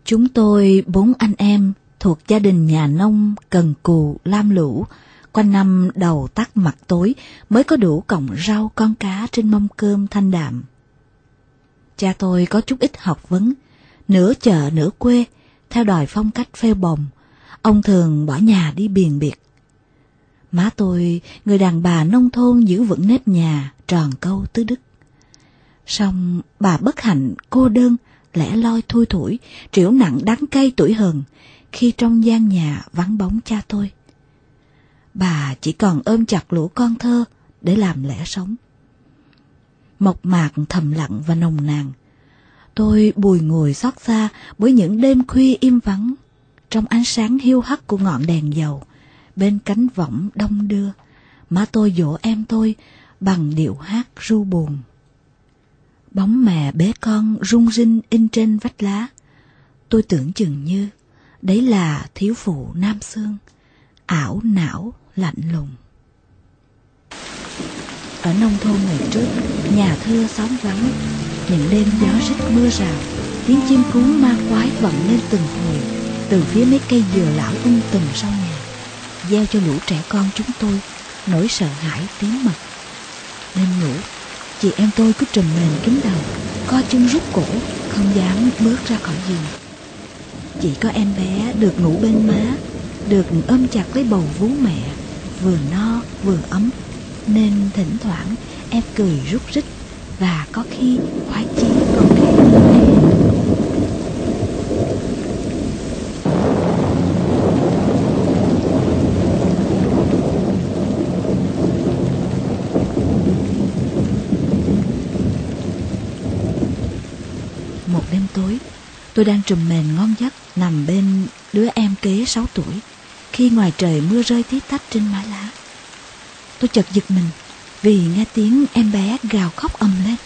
Chúng tôi 4 anh em thuộc gia đình nhà nông cần cù lam lũ, quanh năm đầu tắt mặt tối mới có đủ cọng rau con cá trên mâm cơm thanh đạm. Cha tôi có chút ít học vấn, nửa chợ nửa quê, theo đòi phong cách phêu bồng, ông thường bỏ nhà đi biền biệt. Má tôi, người đàn bà nông thôn giữ vững nếp nhà, tròn câu tứ đức. Song bà bất hạnh, cô đơn, lẻ loi thui thủi, trĩu nặng đắng cay tuổi hờn khi trong gian nhà vắng bóng cha tôi. Bà chỉ còn ôm chặt lũ con thơ để làm lẽ sống. Mộc mạc thầm lặng và nồng nàn, tôi bùi ngùi xót xa bởi những đêm khuya im vắng, trong ánh sáng hiu hắt của ngọn đèn dầu, bên cánh võng đông đưa, má tôi dỗ em tôi bằng điệu hát ru buồn. Bóng mẹ bế con rung rinh in trên vách lá, tôi tưởng chừng như đấy là thiếu phụ Nam Xương, ảo não lạnh lùng. Ở nông thôn ngày trước, nhà thưa xóm vắng, những đêm gió rít mưa rào, tiếng chim cú ma quái vọng lên từng hồi từ phía mấy cây dừa lão tùm sau nhà, gieo cho lũ trẻ con chúng tôi nỗi sợ hãi tím mật. Đêm ngủ, chị em tôi cứ trùm mền kín đầu, co chân rút cổ, không dám bước ra khỏi giường. Chỉ có em bé được ngủ bên má, được ôm chặt lấy bầu vú mẹ, vừa no vừa ấm, nên thỉnh thoảng em cười rúc rích và có khi khoái chí còn khẽ hơn. Một đêm tối, tôi đang trùm mền ngon giấc nằm bên đứa em kế 6 tuổi, khi ngoài trời mưa rơi tí tách trên mái lá. Tôi chợt giật mình vì nghe tiếng em bé gào khóc ầm lên.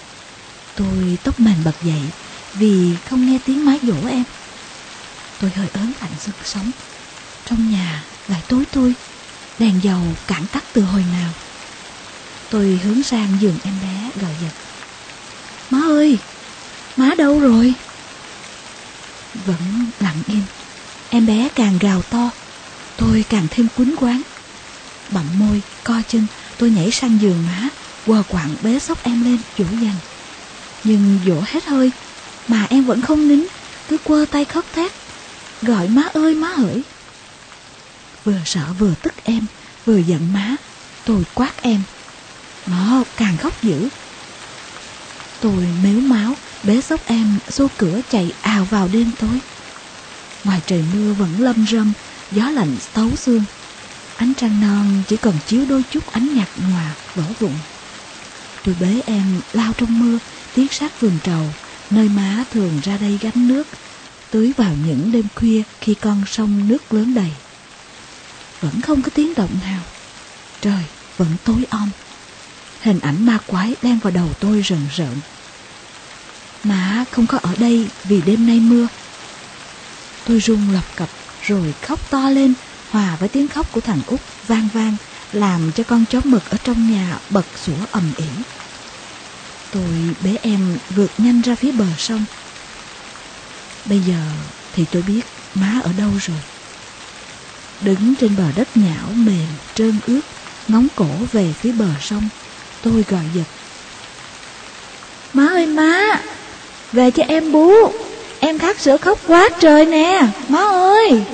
Tôi tóc mền bật dậy vì không nghe tiếng má dỗ em. Tôi hơi ớn lạnh xương sống. Trong nhà lại tối thui, đèn dầu cạn tắt từ hồi nào. Tôi hướng sang giường em bé gọi giật: "Má ơi, má đâu rồi?" Vẫn lặng im. Em bé càng gào to, tôi càng thêm quýnh quáng. Bặm môi, co chân, tôi nhảy sang giường má, quờ quạng bế xốc em lên dỗ dành. Nhưng dỗ hết hơi mà em vẫn không nín, cứ quơ tay khóc thét gọi má ơi má hỡi. Vừa sợ vừa tức em, vừa giận má, tôi quát em. Nó càng khóc dữ. Tôi mếu máo bế xốc em xô cửa chạy ào vào đêm tối. Ngoài trời mưa vẫn lâm râm, gió lạnh tấu xương. Ánh trăng non chỉ còn chiếu đôi chút ánh nhạt nhòa vỡ vụn. Tôi bế em lao trong mưa, tiến sát vườn trầu, nơi má thường ra đây gánh nước, tưới vào những đêm khuya khi con sông nước lớn đầy. Vẫn không có tiếng động nào. Trời vẫn tối om. Hình ảnh ma quái đang vào đầu tôi rần rợn. Má không có ở đây vì đêm nay mưa. Tôi run lập cập rồi khóc to lên, hòa với tiếng khóc của thằng Út vang vang, làm cho con chó mực ở trong nhà bật sủa ầm ĩ. Tôi bế em vượt nhanh ra phía bờ sông. Bây giờ thì tôi biết má ở đâu rồi. Đứng trên bờ đất nhão mềm trơn ướt, ngóng cổ về phía bờ sông, tôi gọi giật: "Má ơi má, về cho em bú, em khát sữa khóc quá trời nè, má ơi."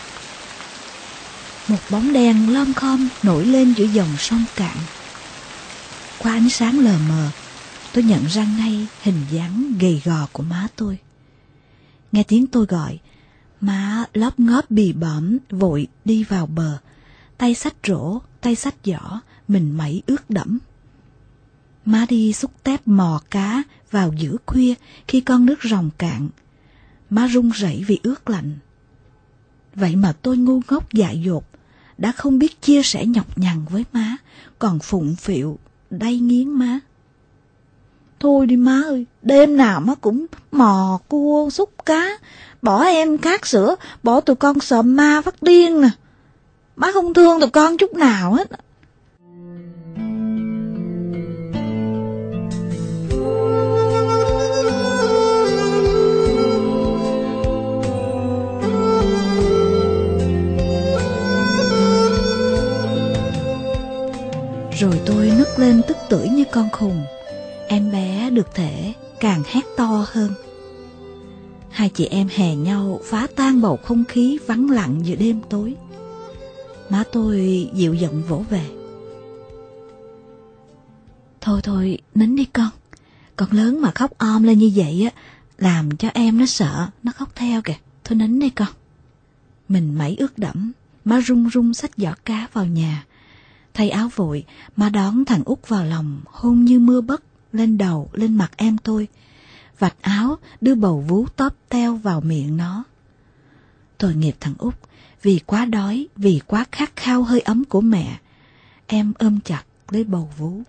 Một bóng đen lom khom nổi lên giữa dòng sông cạn. Qua ánh sáng lờ mờ, tôi nhận ra ngay hình dáng gầy gò của má tôi. Nghe tiếng tôi gọi, má lóp ngóp bì bõm vội đi vào bờ, tay xách rổ, tay xách giỏ, mình mẩy ướt đẫm. Má đi xúc tép mò cá vào giữa khuya khi con nước ròng cạn. Má run rẩy vì ướt lạnh. Vậy mà tôi ngu ngốc dại dột, đã không biết chia sẻ nhọc nhằn với má, còn phụng phịu đay nghiến má. "Thôi đi má ơi, đêm nào má cũng mò cua xúc cá, bỏ em khát sữa, bỏ tụi con sợ ma phát điên nè. Má không thương tụi con chút nào hết." Rồi tôi nức lên tức tưởi như con khùng. Em bé được thể càng hét to hơn. Hai chị em hè nhau phá tan bầu không khí vắng lặng giữa đêm tối. Má tôi dịu giọng vỗ về. Thôi, nín đi con. Con lớn mà khóc om lên như vậy á, làm cho em nó sợ, nó khóc theo kìa. Thôi nín đi con. Mình mẩy ướt đẫm, má run run xách giỏ cá vào nhà. Thay áo vội, má đón thằng Út vào lòng, hôn như mưa bất lên đầu, lên mặt em tôi. Vạch áo, đưa bầu vú tóp teo vào miệng nó. Tội nghiệp thằng Út, vì quá đói, vì quá khát khao hơi ấm của mẹ. Em ôm chặt lấy bầu vú.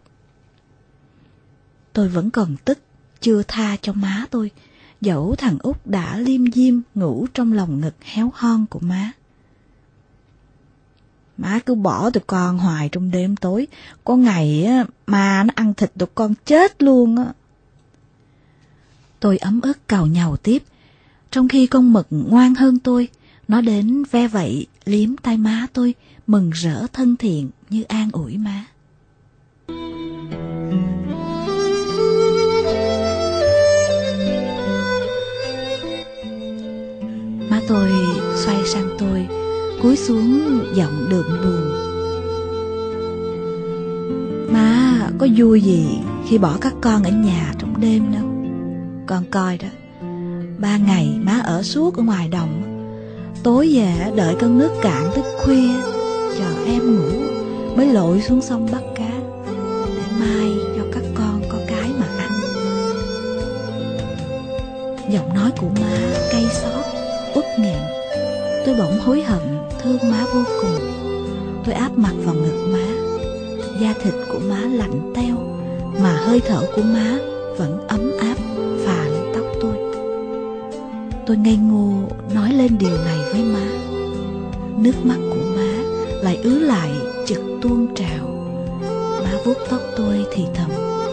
Tôi vẫn còn tức, chưa tha cho má tôi, dẫu thằng Út đã liêm diêm ngủ trong lòng ngực héo hon của má. Má cứ bỏ tụi con hoài trong đêm tối, có ngày á mà nó ăn thịt tụi con chết luôn á. Tôi ấm ức càu nhàu tiếp, trong khi con mực ngoan hơn tôi, nó đến ve vậy liếm tay má tôi, mừng rỡ thân thiện như an ủi má. Má tôi xoay sang tôi, cúi xuống giọng đượm buồn. Má có vui gì khi bỏ các con ở nhà trong đêm đâu. Con coi đó, 3 ngày má ở suốt ở ngoài đồng, tối về đợi con nước cạn tới khuya, chờ em ngủ mới lội xuống sông bắt cá, để mai cho các con có cái mà ăn. Giọng nói của má cay xót, uất nghẹn. Tôi bỗng hối hận, thương má vô cùng. Tôi áp mặt vào ngực má. Da thịt của má lạnh teo, mà hơi thở của má vẫn ấm áp phả lên tóc tôi. Tôi ngây ngô nói lên điều này với má. Nước mắt của má lại ứ lại chực tuôn trào. Má vuốt tóc tôi thì thầm.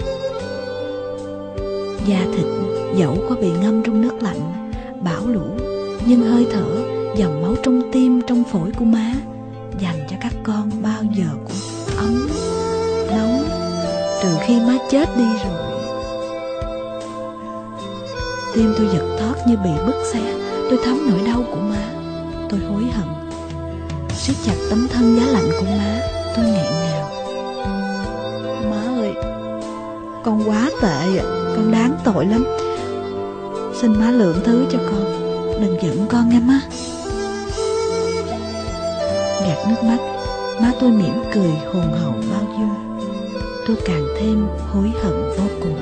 Da thịt dẫu có bị ngâm trong nước lạnh, bão lũ, nhưng hơi thở, dòng máu trong tim, trong phổi của má dành cho các con bao giờ cũng ấm, nóng, trừ khi má chết đi rồi. Tim tôi giật thót như bị bứt xé. Tôi thấm nỗi đau của má. Tôi hối hận, siết chặt tấm thân giá lạnh của má. Tôi nghẹn ngào. Má ơi, con quá tệ ạ, con đáng tội lắm. Xin má lượng thứ cho con, đừng giận con nghe má. Gạt nước mắt, má tôi mỉm cười hồn hậu bao dung. Tôi càng thêm hối hận vô cùng.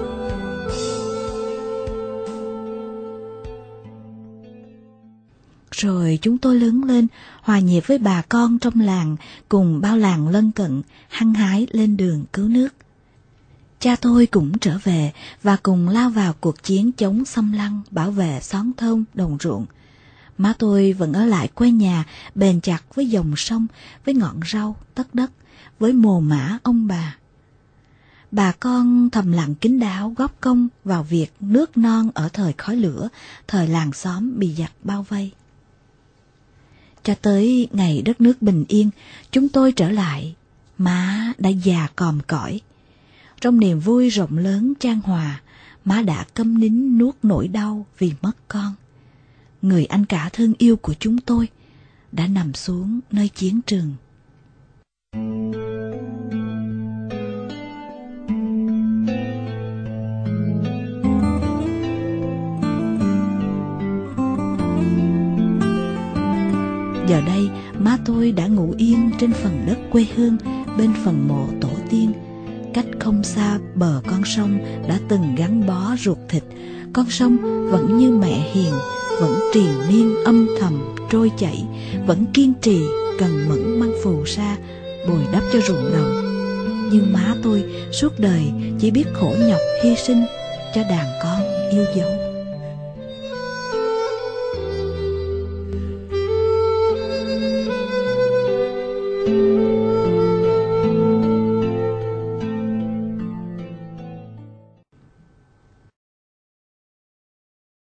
Rồi chúng tôi lớn lên, hòa nhịp với bà con trong làng, cùng bao làng lân cận, hăng hái lên đường cứu nước. Cha tôi cũng trở về và cùng lao vào cuộc chiến chống xâm lăng, bảo vệ xóm thôn, đồng ruộng. Má tôi vẫn ở lại quê nhà, bền chặt với dòng sông, với ngọn rau, tất đất, với mồ mả ông bà. Bà con thầm lặng kín đáo góp công vào việc nước non ở thời khói lửa, thời làng xóm bị giặc bao vây. Cho tới ngày đất nước bình yên, chúng tôi trở lại, má đã già còm cõi. Trong niềm vui rộng lớn chan hòa, má đã câm nín nuốt nỗi đau vì mất con. Người anh cả thương yêu của chúng tôi đã nằm xuống nơi chiến trường. Giờ đây, má tôi đã ngủ yên trên phần đất quê hương, bên phần mộ tổ tiên. Cách không xa bờ con sông đã từng gắn bó ruột thịt, con sông vẫn như mẹ hiền, vẫn triền miên âm thầm trôi chảy, vẫn kiên trì cần mẫn mang phù sa bồi đắp cho ruộng đồng. Nhưng má tôi suốt đời chỉ biết khổ nhọc hy sinh cho đàn con yêu dấu.